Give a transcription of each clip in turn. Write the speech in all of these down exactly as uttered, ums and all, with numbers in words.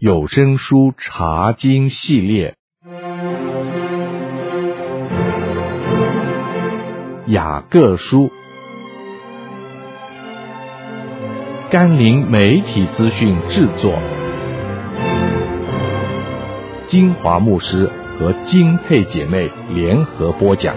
有声书查经系列，雅各书，甘霖媒体资讯制作，金华牧师和金佩姐妹联合播讲。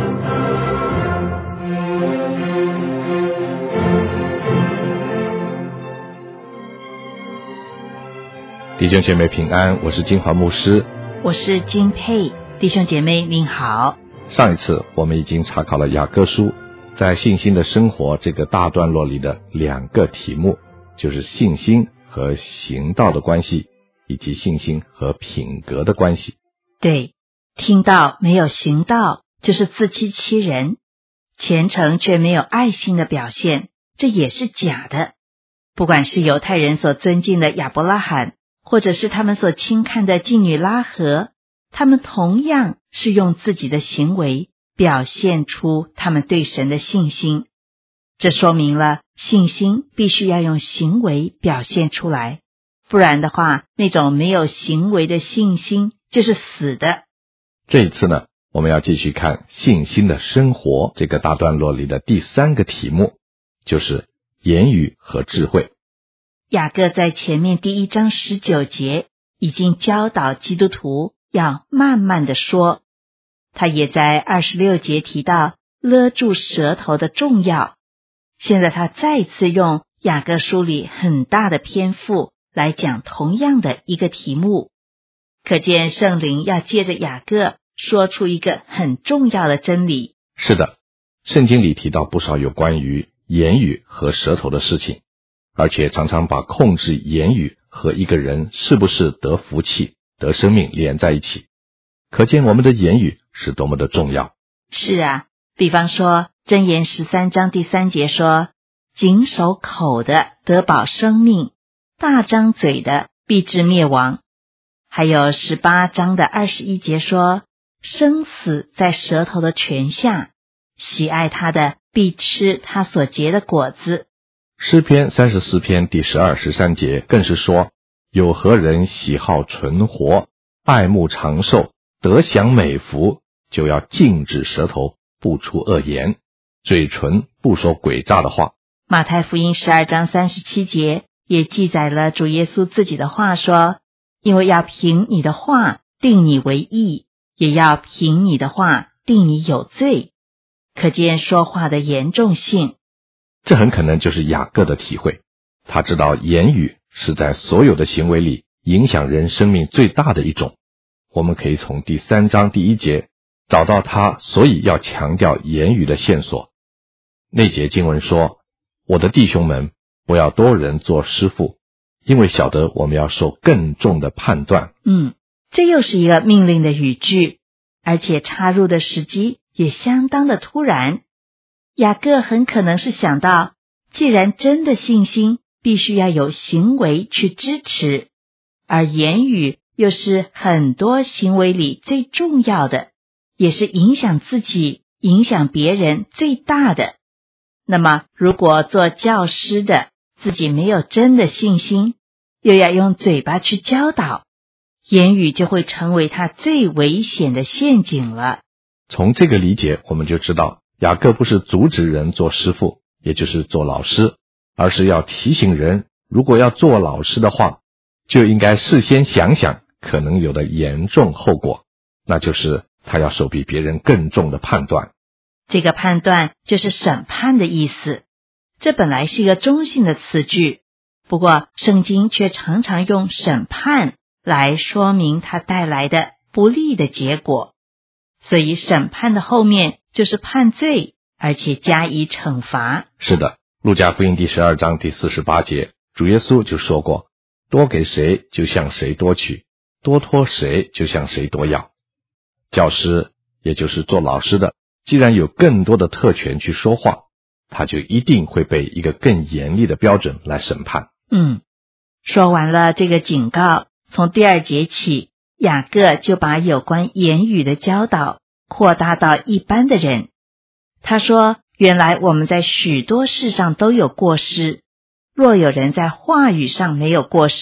弟兄姐妹平安，我是金华牧师， 我是金佩。弟兄姐妹您好。 上一次我们已经查考了雅各书在信心的生活这个大段落里的两个题目，就是信心和行道的关系，以及信心和品格的关系。 对，听到没有行道，就是自欺欺人，虔诚却没有爱心的表现，这也是假的。不管是犹太人所尊敬的亚伯拉罕，或者是他们所轻看的妓女拉合，他们同样是用自己的行为表现出他们对神的信心。这说明了信心必须要用行为表现出来，不然的话，那种没有行为的信心就是死的。 这一次呢，我们要继续看信心的生活这个大段落里的第三个题目，就是言语和智慧。 雅各在前面第一章十九节已经教导基督徒要慢慢的说，他也在二十六节提到勒住舌头的重要。现在他再次用雅各书里很大的篇幅来讲同样的一个题目，可见圣灵要借着雅各说出一个很重要的真理。 是的，圣经里提到不少有关于言语和舌头的事情，而且常常把控制言语和一个人是不是得福气、得生命连在一起，可见我们的言语是多么的重要。 是啊，比方说箴言十三章第三节说，谨守口的得保生命，大张嘴的必致灭亡。还有十八章的二十一节说，生死在舌头的泉下，喜爱他的必吃他所结的果子。 诗篇三十四篇第十二、十三节更是说，有何人喜好存活，爱慕长寿，得享美福，就要禁止舌头，不出恶言，嘴唇不说诡诈的话。 马太福音十二章三十七节也记载了主耶稣自己的话说，因为要凭你的话定你为义，也要凭你的话定你有罪，可见说话的严重性。 这很可能就是雅各的体会，他知道言语是在所有的行为里影响人生命最大的一种。我们可以从第三章第一节找到他所以要强调言语的线索。那节经文说，我的弟兄们，不要多人做师傅，因为晓得我们要受更重的判断。 嗯，这又是一个命令的语句，而且插入的时机也相当的突然。雅各很可能是想到，既然真的信心必须要有行为去支持，而言语又是很多行为里最重要的，也是影响自己、影响别人最大的。那么如果做教师的自己没有真的信心，又要用嘴巴去教导，言语就会成为他最危险的陷阱了。 从这个理解我们就知道，雅各不是阻止人做师傅，也就是做老师，而是要提醒人，如果要做老师的话，就应该事先想想可能有的严重后果，那就是他要受比别人更重的判断。 这个判断就是审判的意思，这本来是一个中性的词句，不过圣经却常常用审判来说明它带来的不利的结果，所以审判的后面就是判罪，而且加以惩罚。 是的，路加福音第十二章第四十八节，主耶稣就说过，多给谁就向谁多取，多托谁就向谁多要。教师，也就是做老师的，既然有更多的特权去说话，他就一定会被一个更严厉的标准来审判。 嗯，说完了这个警告，从第二节起，雅各就把有关言语的教导扩大到一般的人。他说，原来我们在许多事上都有过失，若有人在话语上没有过失，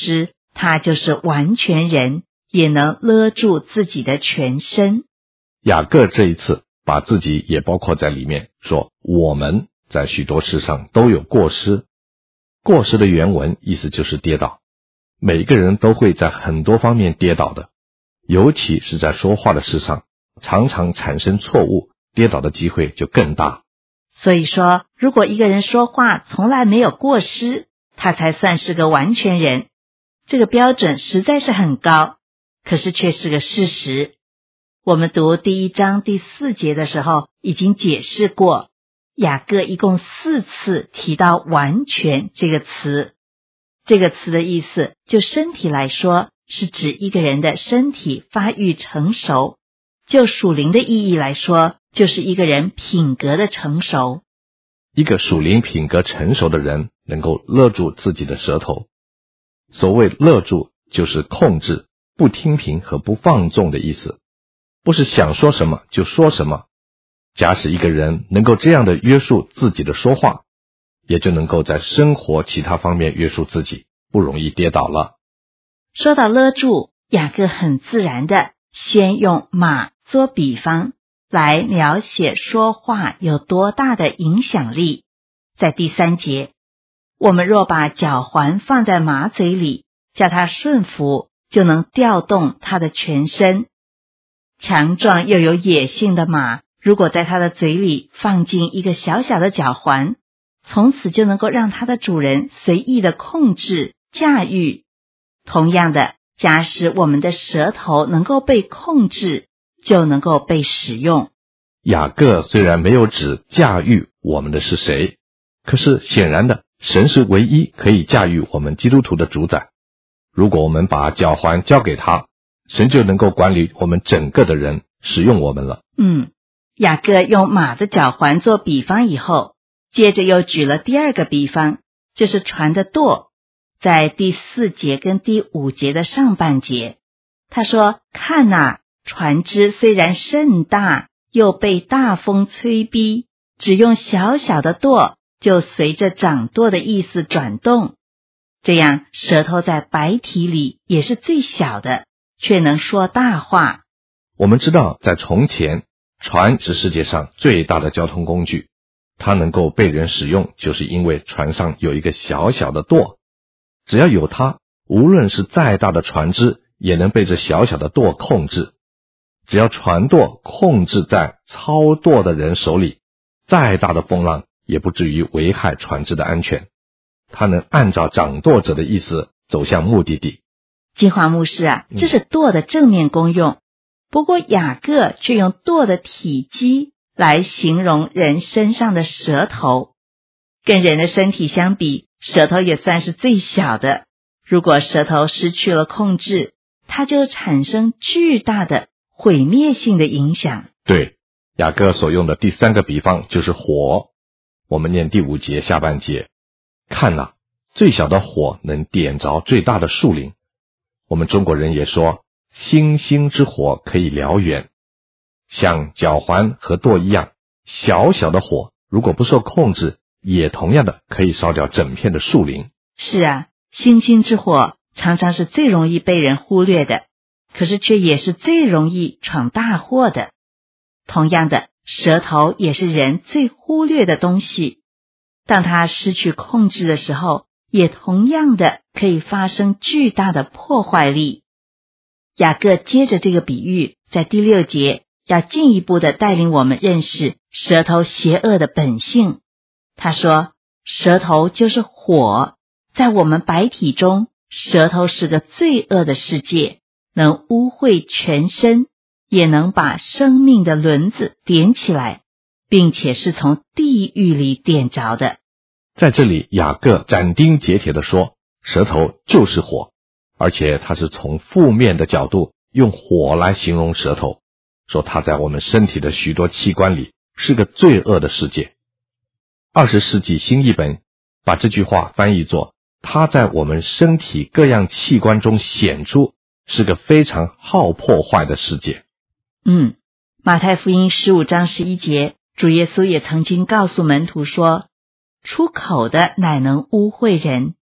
他就是完全人，也能勒住自己的全身。 雅各这一次把自己也包括在里面，说我们在许多事上都有过失。过失的原文意思就是跌倒，每个人都会在很多方面跌倒的，尤其是在说话的事上，常常产生错误，跌倒的机会就更大。 所以说，如果一个人说话从来没有过失，他才算是个完全人。这个标准实在是很高，可是却是个事实。我们读第一章第四节的时候已经解释过，雅各一共四次提到完全这个词。这个词的意思，就身体来说，是指一个人的身体发育成熟；就属灵的意义来说，就是一个人品格的成熟。 一个属灵品格成熟的人能够勒住自己的舌头。所谓勒住，就是控制、不听凭和不放纵的意思，不是想说什么就说什么。假使一个人能够这样的约束自己的说话，也就能够在生活其他方面约束自己，不容易跌倒了。 说到勒住，雅各很自然的先用马做比方，来描写说话有多大的影响力。在第三节，我们若把脚环放在马嘴里，叫它顺服，就能调动它的全身。强壮又有野性的马，如果在它的嘴里放进一个小小的脚环，从此就能够让它的主人随意的控制、驾驭。同样的，假使我们的舌头能够被控制，就能够被使用。 雅各虽然没有指驾驭我们的是谁，可是显然的，神是唯一可以驾驭我们基督徒的主宰。如果我们把脚环交给他，神就能够管理我们整个的人，使用我们了。 嗯，雅各用马的脚环做比方以后，接着又举了第二个比方，就是船的舵。在第四节跟第五节的上半节，他说：看哪，船只虽然甚大，又被大风催逼，只用小小的舵，就随着掌舵的意思转动。这样舌头在百体里也是最小的，却能说大话。 我们知道，在从前，船是世界上最大的交通工具，它能够被人使用，就是因为船上有一个小小的舵。只要有它，无论是再大的船只，也能被这小小的舵控制。只要船舵控制在操舵的人手里，再大的风浪也不至于危害船只的安全。它能按照掌舵者的意思走向目的地。 金华牧师啊，这是舵的正面功用。不过雅各却用舵的体积来形容人身上的舌头。跟人的身体相比，舌头也算是最小的。如果舌头失去了控制，它就产生巨大的毁灭性的影响。 对，雅各所用的第三个比方就是火。我们念第五节下半节，看哪，最小的火能点着最大的树林。我们中国人也说，星星之火可以燎原。像脚环和舵一样，小小的火如果不受控制，也同样的可以烧掉整片的树林。 是啊，星星之火常常是最容易被人忽略的，可是却也是最容易闯大祸的。同样的，舌头也是人最忽略的东西。当它失去控制的时候，也同样的可以发生巨大的破坏力。雅各接着这个比喻，在第六节要进一步的带领我们认识舌头邪恶的本性。他说，舌头就是火，在我们百体中，舌头是个罪恶的世界，能污秽全身，也能把生命的轮子点起来，并且是从地狱里点着的。 在这里，雅各斩钉截铁地说，舌头就是火，而且他是从负面的角度用火来形容舌头，说它在我们身体的许多器官里是个罪恶的世界。二十世纪新译本把这句话翻译作，它在我们身体各样器官中显出，是个非常好破坏的世界。 嗯，马太福音十五章十一节，主耶稣也曾经告诉门徒说，出口的乃能污秽人，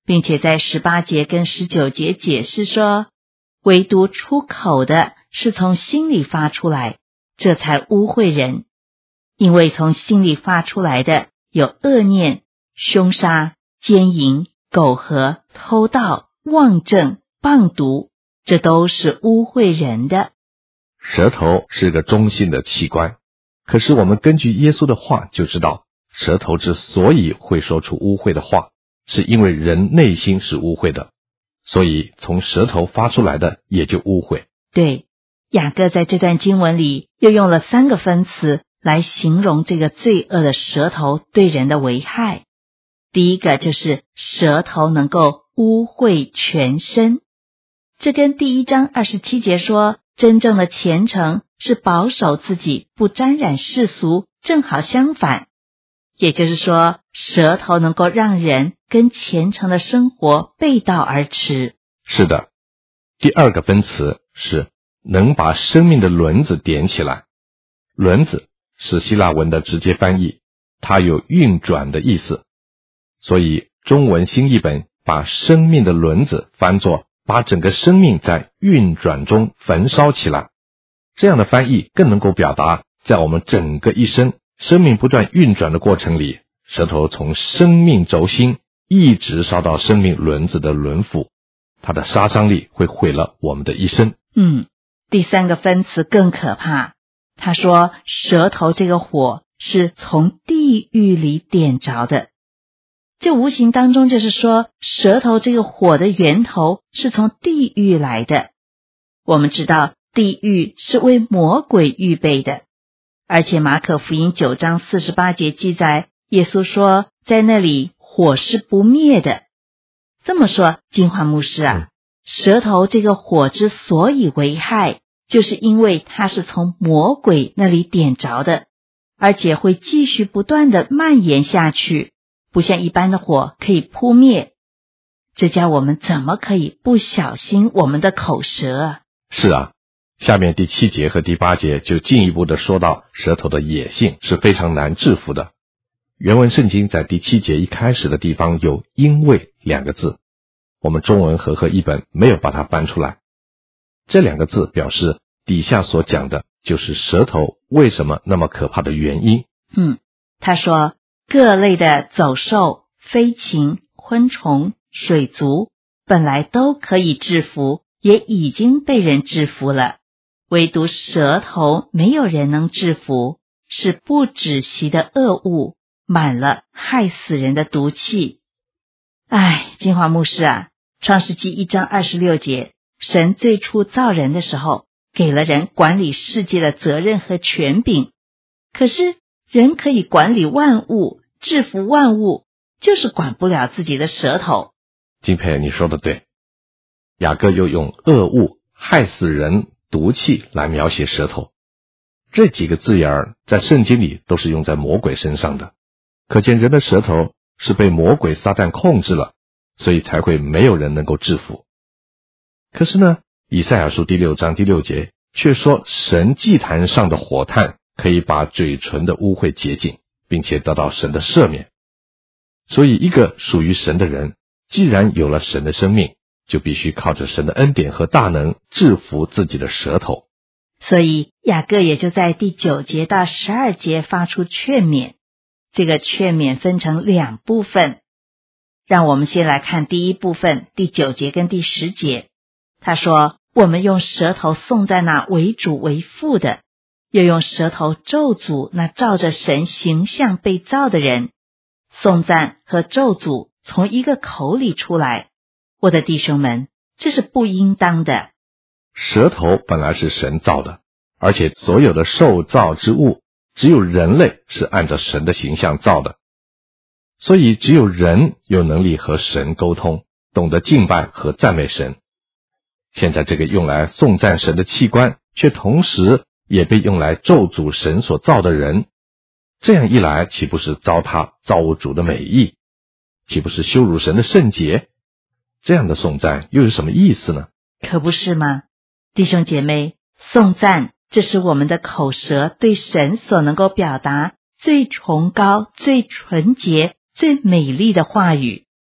并且在十八节跟十九节解释说，唯独出口的是从心里发出来，这才污秽人。因为从心里发出来的有恶念、凶杀、奸淫、苟合、偷盗、妄证、谤毒，这都是污秽人的。 舌头是个中性的器官，可是我们根据耶稣的话就知道，舌头之所以会说出污秽的话，是因为人内心是污秽的，所以从舌头发出来的也就污秽。 对，雅各在这段经文里又用了三个分词来形容这个罪恶的舌头对人的危害。第一个就是舌头能够污秽全身，这跟第一章二十七节说真正的虔诚是保守自己不沾染世俗正好相反。也就是说，舌头能够让人跟虔诚的生活背道而驰。 是的，第二个分词是能把生命的轮子点起来。轮子是希腊文的直接翻译，它有运转的意思，所以中文新译本把生命的轮子翻作把整个生命在运转中焚烧起来。这样的翻译更能够表达在我们整个一生生命不断运转的过程里，舌头从生命轴心一直烧到生命轮子的轮腹，它的杀伤力会毁了我们的一生。 嗯，第三个分词更可怕，他说舌头这个火是从地狱里点着的。这无形当中就是说，舌头这个火的源头是从地狱来的。我们知道地狱是为魔鬼预备的，而且马可福音九章四十八节记载，耶稣说在那里火是不灭的。这么说，金华牧师啊、嗯、舌头这个火之所以危害，就是因为它是从魔鬼那里点着的，而且会继续不断的蔓延下去，不像一般的火可以扑灭。这叫我们怎么可以不小心我们的口舌啊？ 是啊，下面第七节和第八节就进一步的说到舌头的野性是非常难制服的。原文圣经在第七节一开始的地方有因为两个字，我们中文和合译本没有把它搬出来。这两个字表示底下所讲的就是舌头为什么那么可怕的原因。 嗯，他说各类的走兽、飞禽、昆虫、水族本来都可以制服，也已经被人制服了，唯独舌头没有人能制服，是不止息的恶物，满了害死人的毒气。唉，金华牧师啊，创世纪一章二十六节，神最初造人的时候，给了人管理世界的责任和权柄，可是人可以管理万物，制服万物，就是管不了自己的舌头。 金佩，你说的对。雅各又用恶物、害死人、毒气来描写舌头，这几个字眼在圣经里都是用在魔鬼身上的，可见人的舌头是被魔鬼撒旦控制了，所以才会没有人能够制服。可是呢，以赛亚书第六章第六节却说神祭坛上的火炭可以把嘴唇的污秽洁净，并且得到神的赦免。所以一个属于神的人，既然有了神的生命，就必须靠着神的恩典和大能制服自己的舌头。 所以雅各也就在第九节到十二节发出劝勉，这个劝勉分成两部分。让我们先来看第一部分，第九节跟第十节。他说，我们用舌头颂赞那为主为父的，又用舌头咒诅那照着神形象被造的人。颂赞和咒诅从一个口里出来，我的弟兄们，这是不应当的。 舌头本来是神造的，而且所有的受造之物，只有人类是按照神的形象造的，所以只有人有能力和神沟通，懂得敬拜和赞美神。现在这个用来颂赞神的器官，却同时也被用来咒诅神所造的人，这样一来，岂不是糟蹋造物主的美意？岂不是羞辱神的圣洁？这样的颂赞又有什么意思呢？ 可不是吗？弟兄姐妹，颂赞，这是我们的口舌对神所能够表达最崇高、最纯洁、最美丽的话语。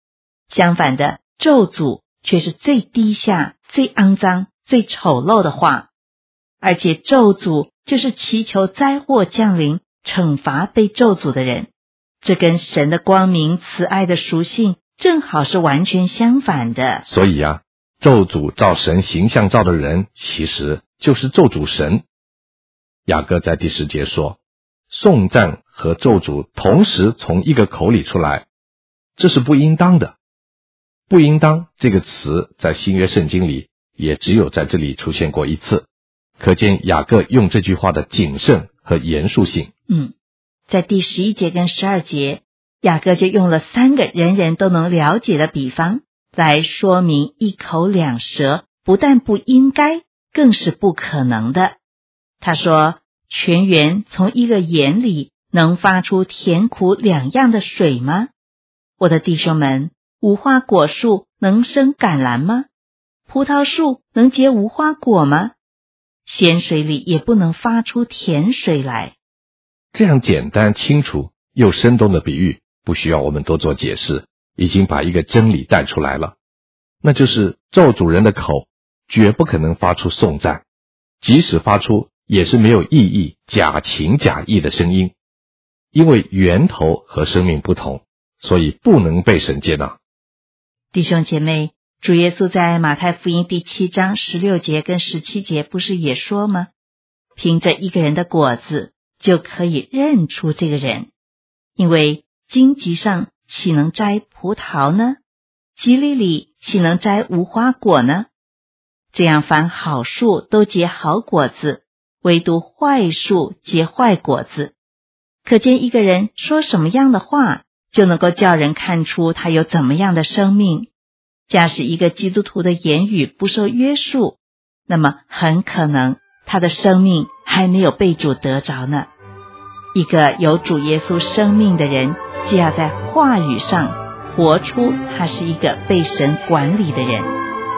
相反的，咒诅却是最低下、最肮脏、最丑陋的话。而且咒诅就是祈求灾祸降临，惩罚被咒诅的人，这跟神的光明慈爱的属性正好是完全相反的。 所以啊，咒诅照神形象造的人，其实就是咒诅神。雅各在第十节说，颂赞和咒诅同时从一个口里出来，这是不应当的。不应当这个词在新约圣经里也只有在这里出现过一次，可见雅各用这句话的谨慎和严肃性。 嗯，在第十一节跟十二节，雅各就用了三个人人都能了解的比方来说明一口两舌不但不应该，更是不可能的。他说，泉源从一个眼里能发出甜苦两样的水吗？我的弟兄们，无花果树能生橄榄吗？葡萄树能结无花果吗？咸水里也不能发出甜水来。 这样简单清楚又生动的比喻，不需要我们多做解释，已经把一个真理带出来了，那就是咒诅人的口绝不可能发出颂赞，即使发出也是没有意义、假情假意的声音，因为源头和生命不同，所以不能被神接纳。 弟兄姐妹，主耶稣在马太福音第七章十六节跟十七节不是也说吗？凭着一个人的果子就可以认出这个人，因为荆棘上岂能摘葡萄呢？蒺藜里岂能摘无花果呢？这样凡好树都结好果子，唯独坏树结坏果子。可见一个人说什么样的话，就能够叫人看出他有怎么样的生命。假使一个基督徒的言语不受约束，那么很可能他的生命还没有被主得着呢。一个有主耶稣生命的人，就要在话语上活出他是一个被神管理的人。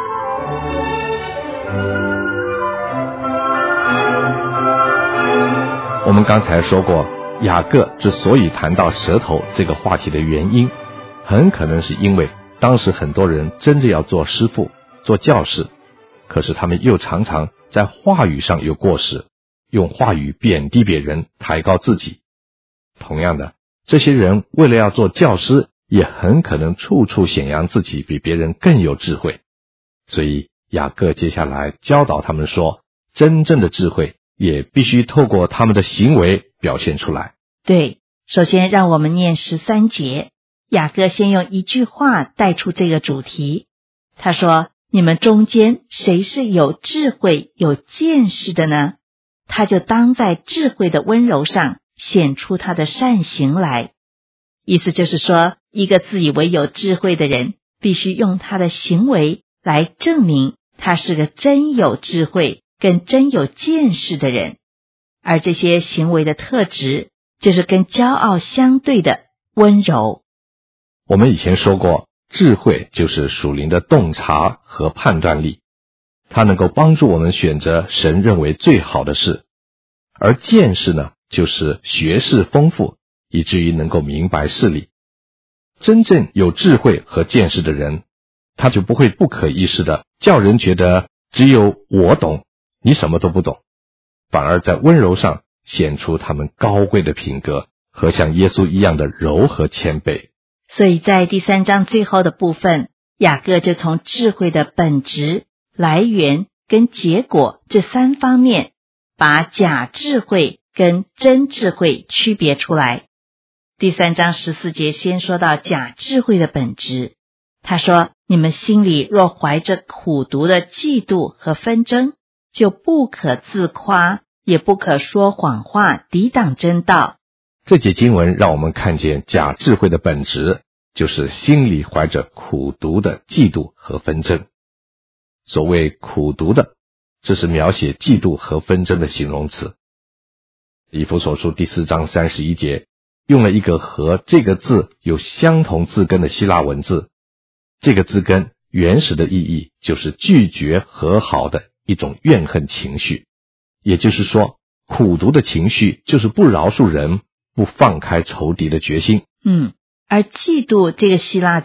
我们刚才说过，雅各之所以谈到舌头这个话题的原因，很可能是因为当时很多人真的要做师傅、做教士，可是他们又常常在话语上有过失，用话语贬低别人，抬高自己。同样的，这些人为了要做教师，也很可能处处显扬自己比别人更有智慧。所以雅各接下来教导他们说，真正的智慧也必须透过他们的行为表现出来。 对，首先让我们念十三节。雅各先用一句话带出这个主题，他说，你们中间谁是有智慧有见识的呢？他就当在智慧的温柔上显出他的善行来。意思就是说，一个自以为有智慧的人，必须用他的行为来证明他是个真有智慧跟真有见识的人。而这些行为的特质，就是跟骄傲相对的温柔。 我们以前说过，智慧就是属灵的洞察和判断力，它能够帮助我们选择神认为最好的事。而见识呢，就是学识丰富，以至于能够明白事理。真正有智慧和见识的人，他就不会不可一世的叫人觉得只有我懂，你什么都不懂，反而在温柔上显出他们高贵的品格和像耶稣一样的柔和谦卑。 所以在第三章最后的部分，雅各就从智慧的本质、来源跟结果这三方面，把假智慧跟真智慧区别出来。第三章十四节先说到假智慧的本质，他说，你们心里若怀着苦毒的嫉妒和纷争，就不可自夸，也不可说谎话，抵挡真道。 这节经文让我们看见假智慧的本质，就是心里怀着苦毒的嫉妒和纷争。所谓苦毒的，这是描写嫉妒和纷争的形容词。以弗所书第四章三十一节用了一个和这个字有相同字根的希腊文字，这个字根原始的意义就是拒绝和好的一种怨恨情绪，也就是说，苦毒的情绪就是不饶恕人，不放开仇敌的决心。 嗯，而嫉妒这个希腊字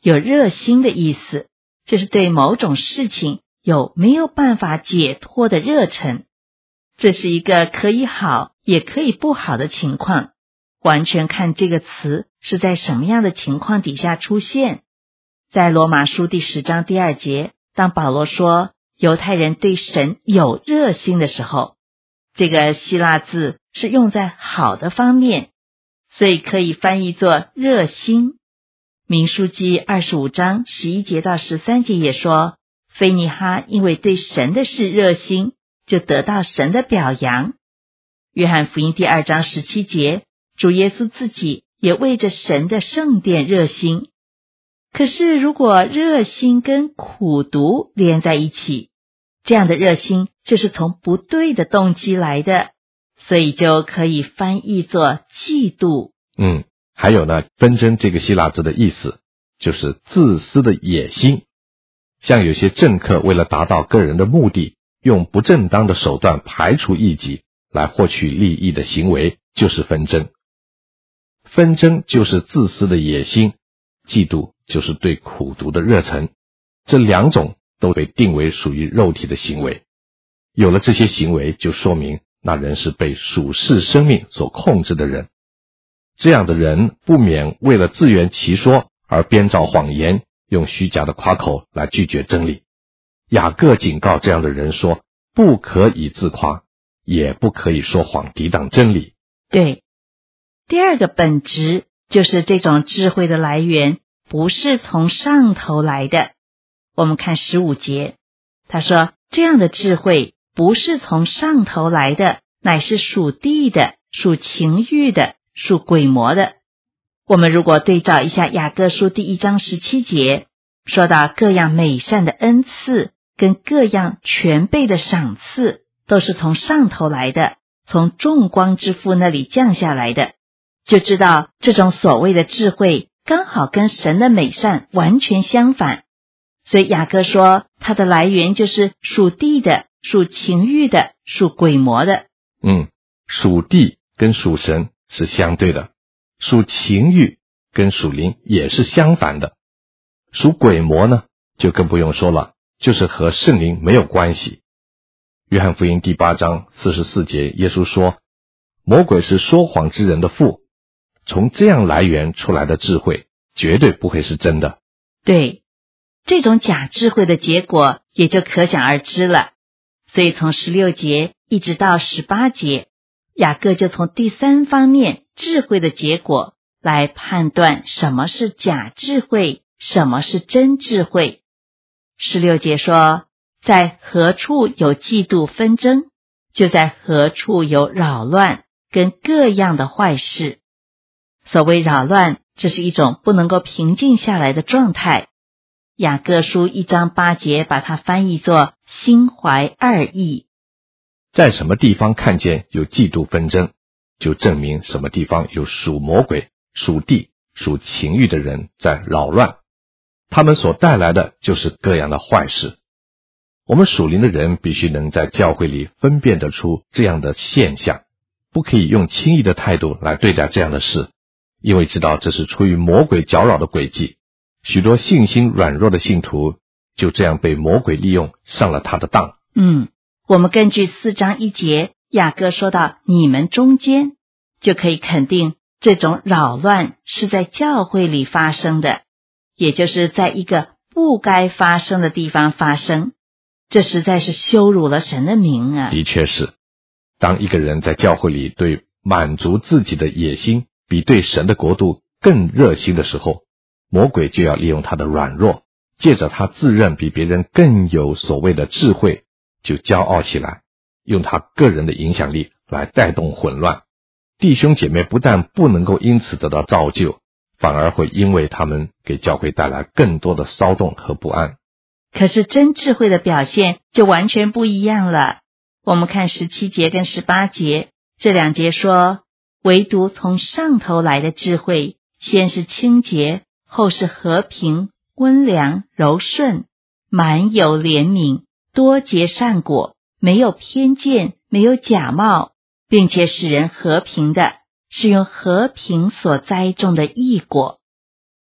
有热心的意思，就是对某种事情有没有办法解脱的热忱。这是一个可以好也可以不好的情况，完全看这个词是在什么样的情况底下出现。在罗马书第十章第二节，当保罗说犹太人对神有热心的时候，这个希腊字是用在好的方面，所以可以翻译作热心。民数记二十五章十一节到十三节也说，非尼哈因为对神的事热心，就得到神的表扬。约翰福音第二章十七节，主耶稣自己也为着神的圣殿热心。可是如果热心跟苦毒连在一起，这样的热心就是从不对的动机来的，所以就可以翻译作嫉妒。 嗯，还有呢，纷争这个希腊字的意思就是自私的野心。像有些政客为了达到个人的目的，用不正当的手段排除异己来获取利益的行为，就是纷争。纷争就是自私的野心，嫉妒就是对苦毒的热忱，这两种都被定为属于肉体的行为。有了这些行为，就说明那人是被属世生命所控制的人。这样的人不免为了自圆其说而编造谎言，用虚假的夸口来拒绝真理。雅各警告这样的人说，不可以自夸，也不可以说谎抵挡真理。 对，第二个本质就是这种智慧的来源不是从上头来的。我们看十五节，他说这样的智慧不是从上头来的，乃是属地的，属情欲的，属鬼魔的。我们如果对照一下雅各书第一章十七节，说到各样美善的恩赐跟各样全备的赏赐都是从上头来的，从众光之父那里降下来的，就知道这种所谓的智慧刚好跟神的美善完全相反。所以雅各说它的来源就是属地的，属情欲的，属鬼魔的。 嗯，属地跟属神是相对的，属情欲跟属灵也是相反的。属鬼魔呢，就更不用说了，就是和圣灵没有关系。约翰福音第八章四十四节，耶稣说，魔鬼是说谎之人的父，从这样来源出来的智慧绝对不会是真的。 对，这种假智慧的结果也就可想而知了。所以从十六节一直到十八节，雅各就从第三方面智慧的结果来判断什么是假智慧，什么是真智慧。十六节说，在何处有嫉妒纷争，就在何处有扰乱跟各样的坏事。所谓扰乱，这是一种不能够平静下来的状态。雅各书一章八节把它翻译作心怀二意。 在什么地方看见有嫉妒纷争，就证明什么地方有属魔鬼、属地、属情欲的人在扰乱，他们所带来的就是各样的坏事。我们属灵的人必须能在教会里分辨得出这样的现象，不可以用轻易的态度来对待这样的事，因为知道这是出于魔鬼搅扰的诡计。许多信心软弱的信徒就这样被魔鬼利用，上了他的当。 嗯，我们根据四章一节，雅各说到你们中间，就可以肯定这种扰乱是在教会里发生的，也就是在一个不该发生的地方发生。这实在是羞辱了神的名啊！ 的确是，当一个人在教会里对满足自己的野心比对神的国度更热心的时候，魔鬼就要利用他的软弱，借着他自认比别人更有所谓的智慧，就骄傲起来，用他个人的影响力来带动混乱。弟兄姐妹不但不能够因此得到造就，反而会因为他们给教会带来更多的骚动和不安。 可是真智慧的表现就完全不一样了。我们看十七节跟十八节，这两节说，唯独从上头来的智慧，先是清洁，后是和平、温良、柔顺，满有怜悯，多结善果，没有偏见，没有假冒，并且使人和平的，是用和平所栽种的义果。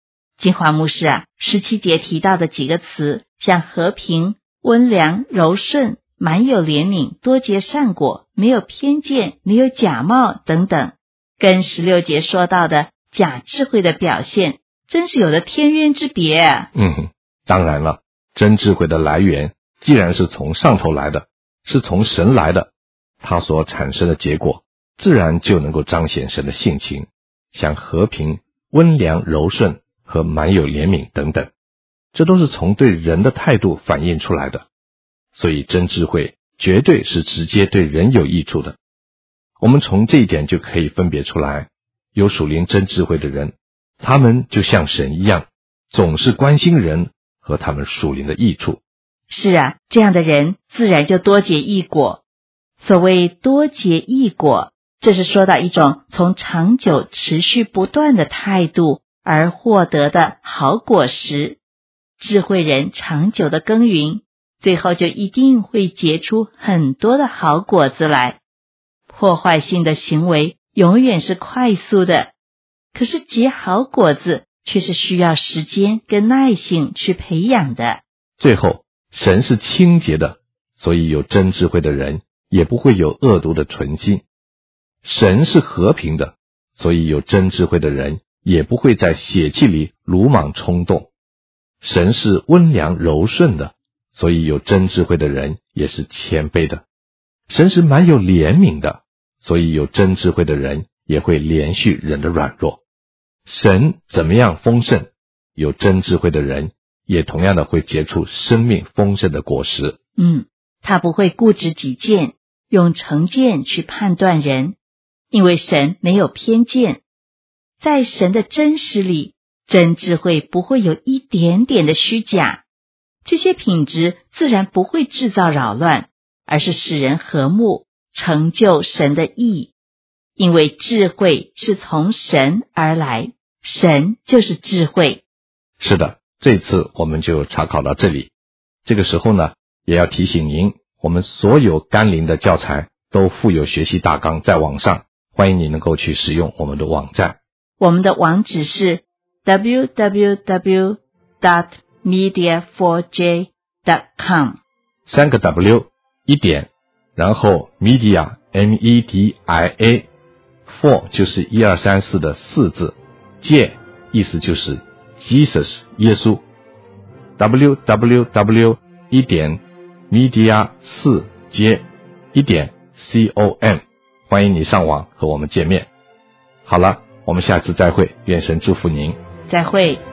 金华牧师啊，十七节提到的几个词，像和平、温良、柔顺、满有怜悯、多结善果、没有偏见、没有假冒等等，跟十六节说到的假智慧的表现，真是有了天渊之别啊。 嗯，当然了，真智慧的来源既然是从上头来的，是从神来的，它所产生的结果自然就能够彰显神的性情，像和平、温良、柔顺和满有怜悯等等，这都是从对人的态度反映出来的。所以真智慧绝对是直接对人有益处的。我们从这一点就可以分别出来，有属灵真智慧的人，他们就像神一样，总是关心人和他们属灵的益处。 是啊，这样的人自然就多结义果。所谓多结义果，这是说到一种从长久持续不断的态度而获得的好果实。智慧人长久的耕耘，最后就一定会结出很多的好果子来。破坏性的行为永远是快速的，可是结好果子却是需要时间跟耐性去培养的。 最后，神是清洁的，所以有真智慧的人也不会有恶毒的存心。神是和平的，所以有真智慧的人也不会在血气里鲁莽冲动。神是温良柔顺的，所以有真智慧的人也是谦卑的。神是蛮有怜悯的，所以有真智慧的人也会怜恤人的软弱。神怎么样丰盛，有真智慧的人也同样的会结出生命丰盛的果实。 嗯，他不会固执己见，用成见去判断人，因为神没有偏见。在神的真实里，真智慧不会有一点点的虚假，这些品质自然不会制造扰乱，而是使人和睦，成就神的义。因为智慧是从神而来，神就是智慧。 是的，这次我们就查考到这里。这个时候呢，也要提醒您，我们所有甘霖的教材都附有学习大纲在网上，欢迎你能够去使用我们的网站。 我们的网址是 double-u double-u double-u dot media four j dot com， 三个 W 一点，然后 media M E D I A four 就是一二三四的四字， J 意思就是 Jesus 耶稣， W W W 一点 media 四 J 一点 C O M， 欢迎你上网和我们见面。好了，我们下次再会，愿神祝福您， 再会。